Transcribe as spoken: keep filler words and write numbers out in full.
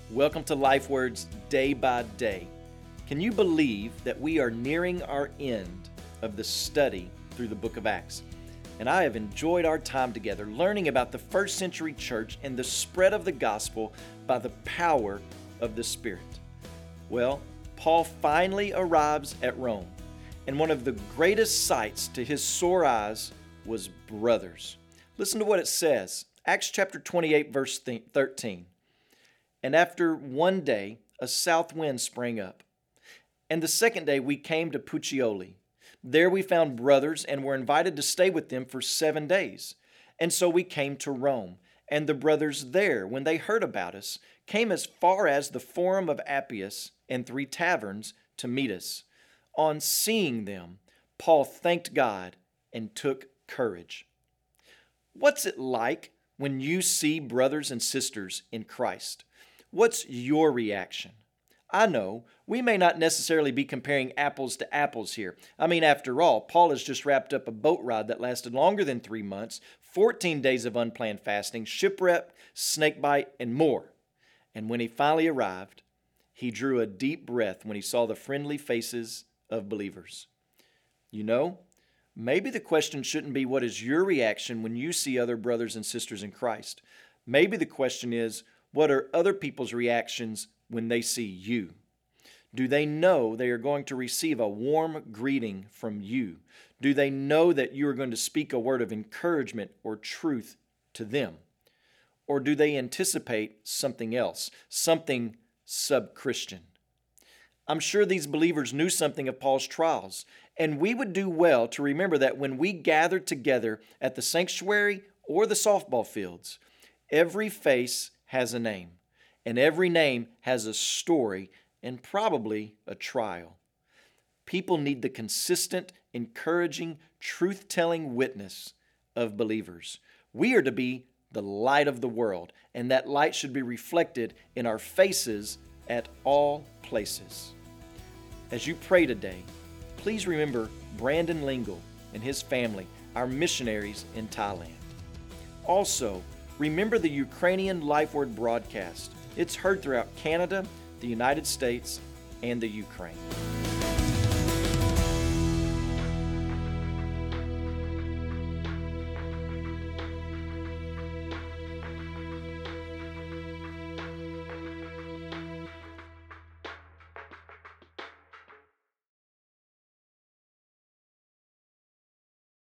Welcome to Life Words Day by Day. Can you believe that we are nearing our end of the study through the book of Acts? And I have enjoyed our time together learning about the first century church and the spread of the gospel by the power of the Spirit. Well, Paul finally arrives at Rome, and one of the greatest sights to his sore eyes was brothers. Listen to what it says. Acts chapter twenty-eight, verse thirteen. And after one day, a south wind sprang up. And the second day we came to Puteoli. There we found brothers and were invited to stay with them for seven days. And so we came to Rome. And the brothers there, when they heard about us, came as far as the Forum of Appius and Three Taverns to meet us. On seeing them, Paul thanked God and took courage. What's it like when you see brothers and sisters in Christ? What's your reaction? I know we may not necessarily be comparing apples to apples here. I mean, after all, Paul has just wrapped up a boat ride that lasted longer than three months, fourteen days of unplanned fasting, shipwreck, snakebite, and more. And when he finally arrived, he drew a deep breath when he saw the friendly faces of believers. You know, maybe the question shouldn't be what is your reaction when you see other brothers and sisters in Christ. Maybe the question is, what are other people's reactions when they see you? Do they know they are going to receive a warm greeting from you? Do they know that you are going to speak a word of encouragement or truth to them? Or do they anticipate something else, something sub-Christian? I'm sure these believers knew something of Paul's trials, and we would do well to remember that when we gather together at the sanctuary or the softball fields, every face has a name, and every name has a story and probably a trial. People need the consistent, encouraging, truth-telling witness of believers. We are to be the light of the world, and that light should be reflected in our faces at all places. As you pray today, please remember Brandon Lingle and his family, our missionaries in Thailand. Also, remember the Ukrainian Life Word broadcast. It's heard throughout Canada, the United States, and the Ukraine.